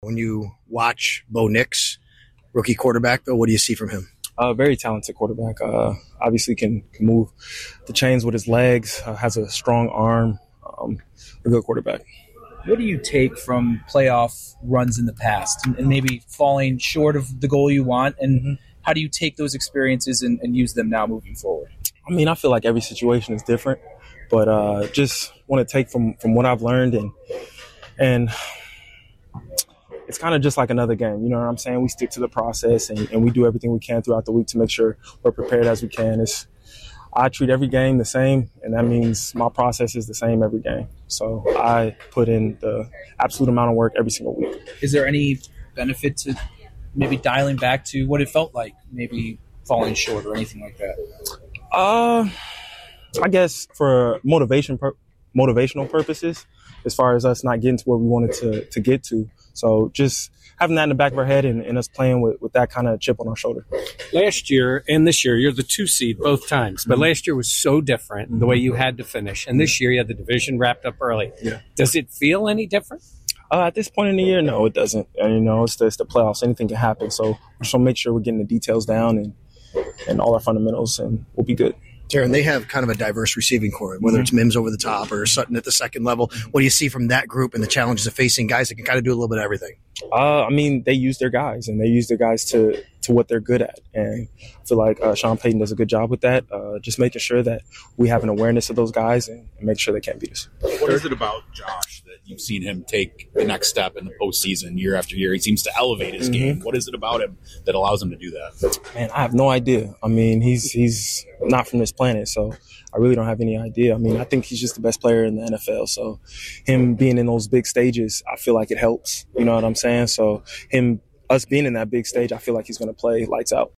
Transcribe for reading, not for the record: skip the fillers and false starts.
when you watch Bo Nix, rookie quarterback, though? What do you see from him? Very talented quarterback. Obviously can move the chains with his legs, has a strong arm, a good quarterback. What do you take from playoff runs in the past and maybe falling short of the goal you want? And how do you take those experiences and use them now moving forward? I mean, I feel like every situation is different, but just want to take from what I've learned and it's kind of just like another game. You know what I'm saying? We stick to the process and we do everything we can throughout the week to make sure we're prepared as we can. I treat every game the same, and that means my process is the same every game. So I put in the absolute amount of work every single week. Is there any benefit to maybe dialing back to what it felt like, maybe falling short or anything like that? I guess for motivational purposes, as far as us not getting to where we wanted to get to. So just having that in the back of our head and us playing with that kind of chip on our shoulder. Last year and this year, you're the 2 seed both times. But last year was so different, the way you had to finish. And this year, you had the division wrapped up early. Yeah. Does it feel any different? At this point in the year, no, it doesn't. And, it's the playoffs. Anything can happen. So we just want to make sure we're getting the details down and all our fundamentals, and we'll be good. Darren, they have kind of a diverse receiving core, whether it's Mims over the top or Sutton at the second level. What do you see from that group and the challenges of facing guys that can kind of do a little bit of everything? I mean, they use their guys, and they use their guys to what they're good at. And I feel like Sean Payton does a good job with that, just making sure that we have an awareness of those guys and make sure they can't beat us. What is it about Josh that you've seen him take the next step in the postseason year after year? He seems to elevate his game. What is it about him that allows him to do that? Man, I have no idea. I mean, he's not from this planet, so I really don't have any idea. I mean, I think he's just the best player in the NFL. So him being in those big stages, I feel like it helps. You know what I'm saying? So us being in that big stage, I feel like he's going to play lights out.